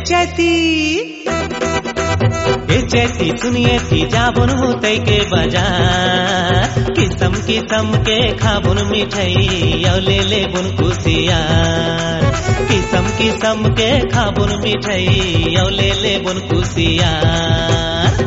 चैती सुनिए थी जाबुन तै के बाजार किसम किसम के खाबुन मिठाई औ ले बुन कुसियार किसम किसम के खाबुन मिठाई औ ले बुन कुसियार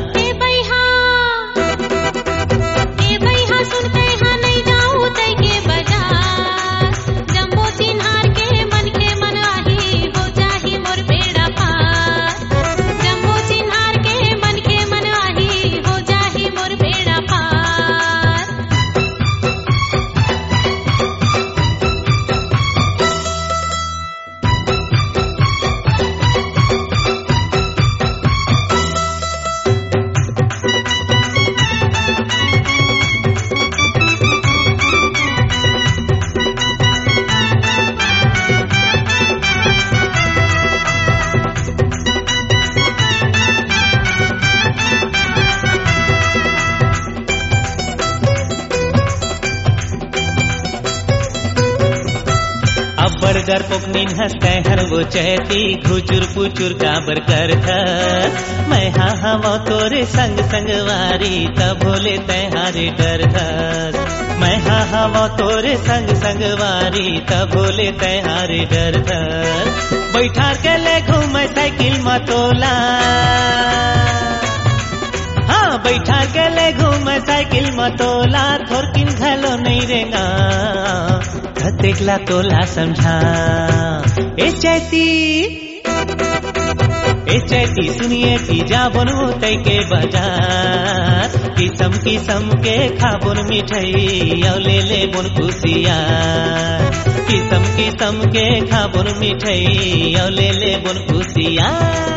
बर्गर पोकनीन हंसते हर वो चहती खुचुर पुचुर काबर कर मैं हाँ वो तोरे संग संगवारी तब भोले तैहारे डर मैं हाँ वो तोरे संग संगवारी तब भोले तैहारे डर बैठा के ले घूम साइकिल मतोला हाँ बैठा के ले घूम साइकिल मतोला थोरकिन घलो नहीं रेगा देखला तोला समझा ए चैती सुनिए थी जाबुन तै के बाजार किसम किसम के खाबुन मिठाई औ ले बुन कुसियार किसम किसम के खाबुन मिठाई औ ले बुन कुसियार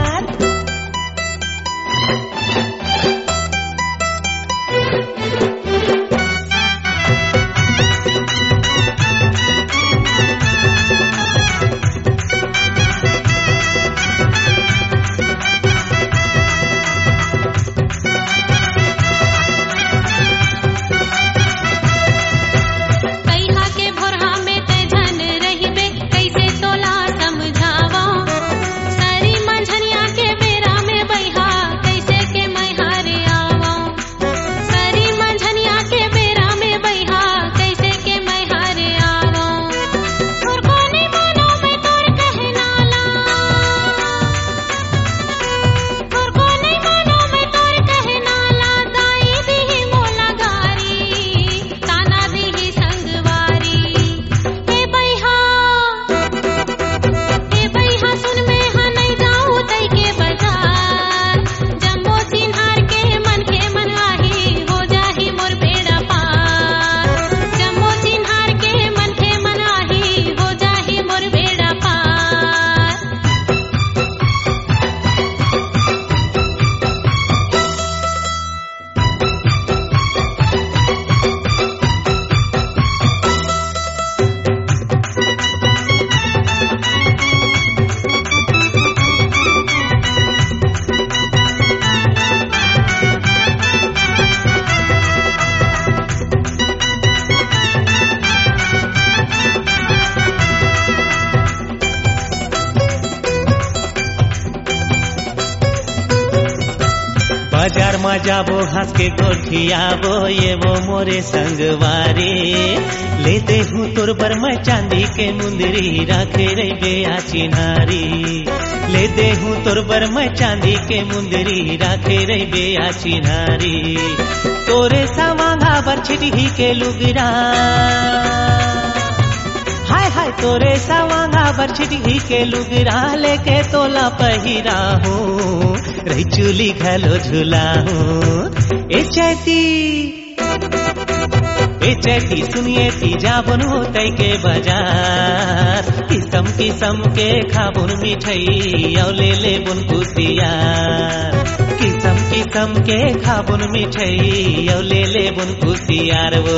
बाजार में जाबो हंस के गोठियाबो ये वो मोरे संगवारी लेते हूँ तोर बर मैं चांदी के मुंदरी राखे रे बेया चिन्हारी लेते हूँ तोर बर मैं चांदी के मुंदरी राखे रे बेया चिन्हारी तोरे सावांगा बर छिटही के लुगरा हाय हाय तोरे सावांगा बर छिटही के लुगरा लेके तोला पहिरा हूँ रही चूली घलो झूला हूँ ए चैती सुनिए थी जाबुन तै के बाजार किसम किसम के खाबुन मिठाई औ ले बुन कुसियार किसम किसम के खाबुन मिठाई औ ले बुन कुसियार वो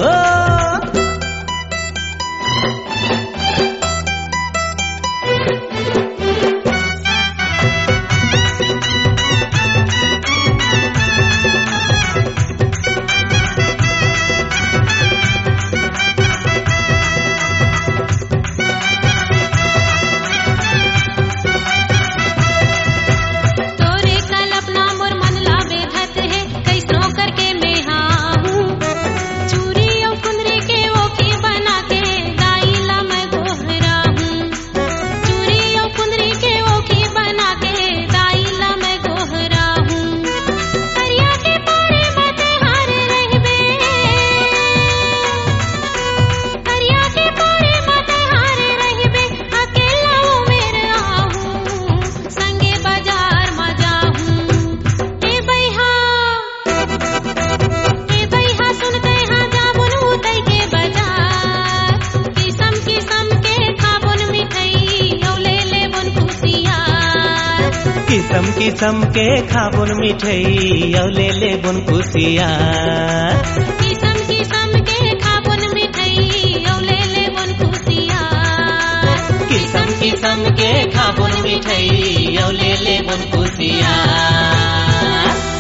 किसम किसम के खाबुन मिठई औ ले ले बुन खुशिया किसम किसम के खाबुन मिठई औ ले ले बुन खुशिया किसम किसम के खाबुन मिठई औ ले ले बुन खुशिया